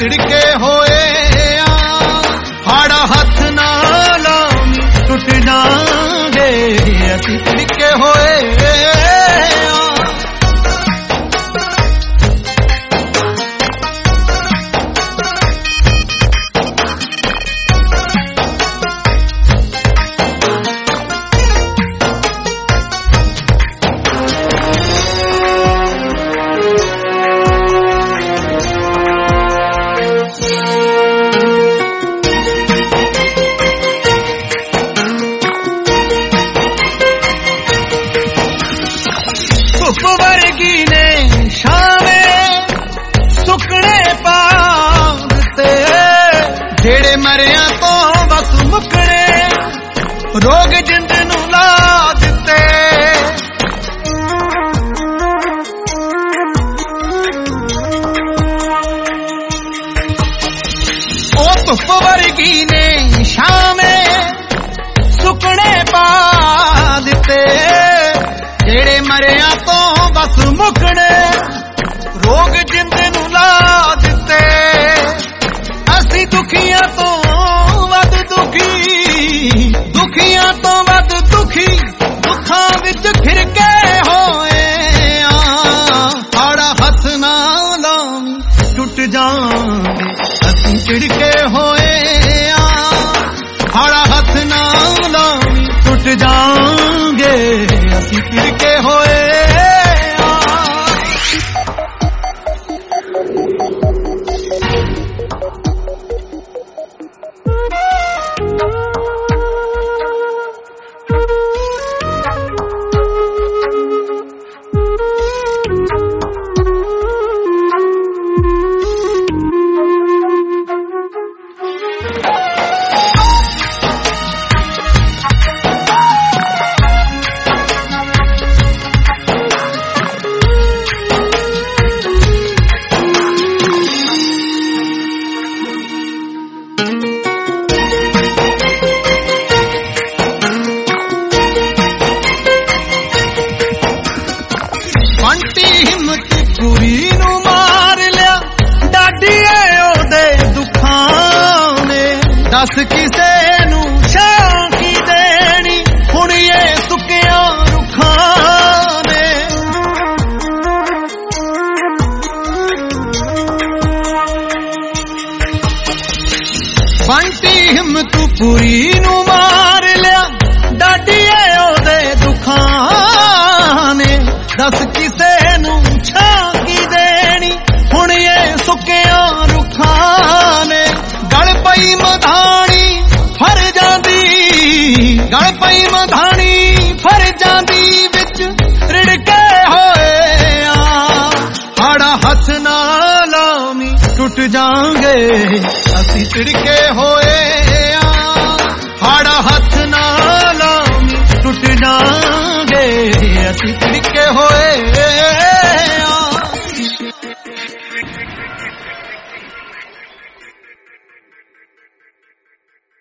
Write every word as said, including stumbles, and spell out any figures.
ਤਿੜਕੇ ਹੋਏ ਆ। ਹਾੜਾ ਹੱਥ ਨਾਲ ਲਾਵੀਂ ਟੁੱਟ ਜਾਾਂਗੇ ਅਸੀਂ ਤਿੜਕੇ ਹੋਏ ਆ। ਧੁੱਪ ਵਰਗੀ ਨੇ ਛਾਵੇਂ ਸੁੱਕਣੇ ਪਾ ਦਿੱਤੇ, ਜਿਹੜੇ ਮਰਿਆਂ ਤੋਂ ਬਸ ਮੁੱਕਣੇ ਰੋਗ ਜਿੰਦ ਨੂੰ ਲਾ ਦਿੱਤੇ। ਉਹ ਧੁੱਪ ਵਰਗੀ ਨੇ ਛਾਵੇਂ ਸੁੱਕਣੇ ਪਾ ਦਿੱਤੇ, ਜਿਹੜੇ ਮਰਿਆਂ ਤੋਂ ਬਸ ਮੁੱਕਣੇ ਰੋਗ ਜਿੰਦ ਨੂੰ ਲਾ ਦਿੱਤੇ। ਅਸੀਂ ਦੁਖੀਆਂ ਤੋਂ ਵੱਧ ਦੁਖੀ, ਦੁਖੀਆਂ ਤੋਂ ਵੱਧ ਦੁਖੀ ਦੁੱਖਾਂ ਵਿੱਚ ਘਿਰਕੇ ਹੋਏ ਆ। ਹਾੜਾ ਹੱਥ ਨਾਲ ਲਾਵੀਂ ਟੁੱਟ ਜਾਾਂਗੇ ਅਸੀਂ ਤਿੜਕੇ ਹੋਏ ਆ। ਹਾੜਾ ਹੱਥ ਨਾਲ ਲਾਵੀਂ ਟੁੱਟ ਜਾਾਂਗੇ ਅਸੀਂ ਤਿੜਕੇ ਹੋਏ ਆ। ਬੰਟੀ ਹਿੰਮਤ ਪੂਰੀ ਨੂੰ ਮਾਰ ਲਿਆ, ਡਾਡੀਏ ਉਹਦੇ ਦੁੱਖਾਂ ਨੇ। ਦੱਸ ਕਿਸੇ ਨੂੰ ਛਾਂ ਕੀ ਦੇਣੀ ਹੁਣ ਇਹ ਸੁੱਕਿਆਂ ਰੁੱਖਾਂ ਨੇ। ਬੰਟੀ ਹਿੰਮਤ ਪੂਰੀ ਨੂੰ ਮਾਰ ਲਿਆ, ਡਾਡੀਏ ਉਹਦੇ ਦੁੱਖਾਂ ਨੇ। ਦੱਸ ਕਿਸੇ ਨੂੰ ਛਾਂ ਕੀ ਦੇਣੀ ਹੁਣ ਇਹ ਸੁੱਕਿਆਂ ਰੁੱਖਾਂ ਨੇ। ਗਲ ਪਈ ਮਧਾਣੀ ਫਰ ਜਾਂਦੀ, ਗਲ ਪਈ ਮਧਾਣੀ ਫਰ ਜਾਂਦੀ ਵਿੱਚ ਰਿੜਕੇ ਹੋਏ ਆ। ਹਾੜਾ ਹੱਥ ਨਾਲ ਲਾਵੀਂ ਟੁੱਟ ਜਾਾਂਗੇ ਅਸੀਂ ਤਿੜਕੇ ਹੋਏ ਆ। ਹਾੜਾ ਹੱਥ ਨਾਲ ਲਾਵੀਂ ਟੁੱਟ ਜਾਾਂਗੇ ਅਸੀਂ ਤਿੜਕੇ ਹੋਏ